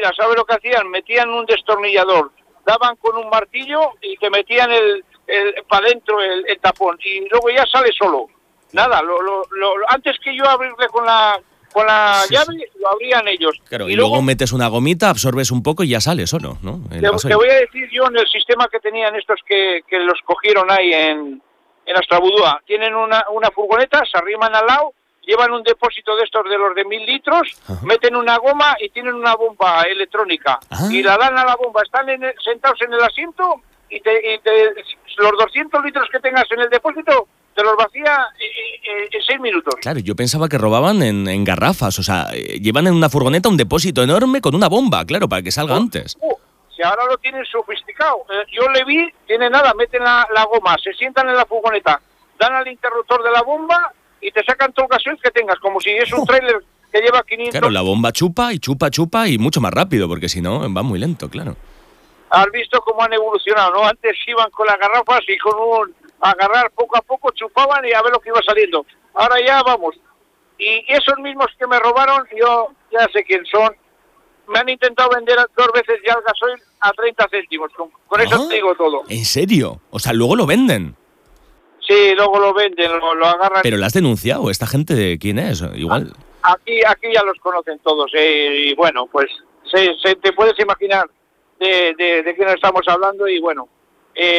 mira, ¿sabes lo que hacían? Metían un destornillador, daban con un martillo y te metían para adentro el tapón y luego ya sale solo. Nada, antes que yo abrirle con la llave, lo abrían ellos. Claro, y luego metes una gomita, absorbes un poco y ya sale solo, ¿no? Te voy a decir yo en el sistema que tenían estos que los cogieron ahí en Astrabudúa. Tienen una furgoneta, se arriman al lado, llevan un depósito de estos de los de 1000 litros, meten una goma y tienen una bomba electrónica. Y la dan a la bomba, están sentados en el asiento y los 200 litros que tengas en el depósito te los vacía en 6 minutos. Claro, yo pensaba que robaban en garrafas, o sea, llevan en una furgoneta un depósito enorme con una bomba, claro, para que salga antes. Si ahora lo tienen sofisticado. Yo le vi, tiene nada, meten la goma, se sientan en la furgoneta, dan al interruptor de la bomba y te sacan todo el gasoil que tengas, como si es un tráiler que lleva 500... Claro, la bomba chupa y mucho más rápido, porque si no, va muy lento, claro. Has visto cómo han evolucionado, ¿no? Antes iban con las garrafas y con agarrar poco a poco, chupaban y a ver lo que iba saliendo. Ahora ya vamos. Y esos mismos que me robaron, yo ya sé quién son. Me han intentado vender 2 veces ya el gasoil a 30 céntimos. Con eso te digo todo. ¿En serio? O sea, luego lo venden. Sí, luego lo venden, lo agarran. ¿Pero la has denunciado? ¿Esta gente de quién es? Igual. Aquí ya los conocen todos. Y bueno, pues te puedes imaginar de quién estamos hablando y bueno,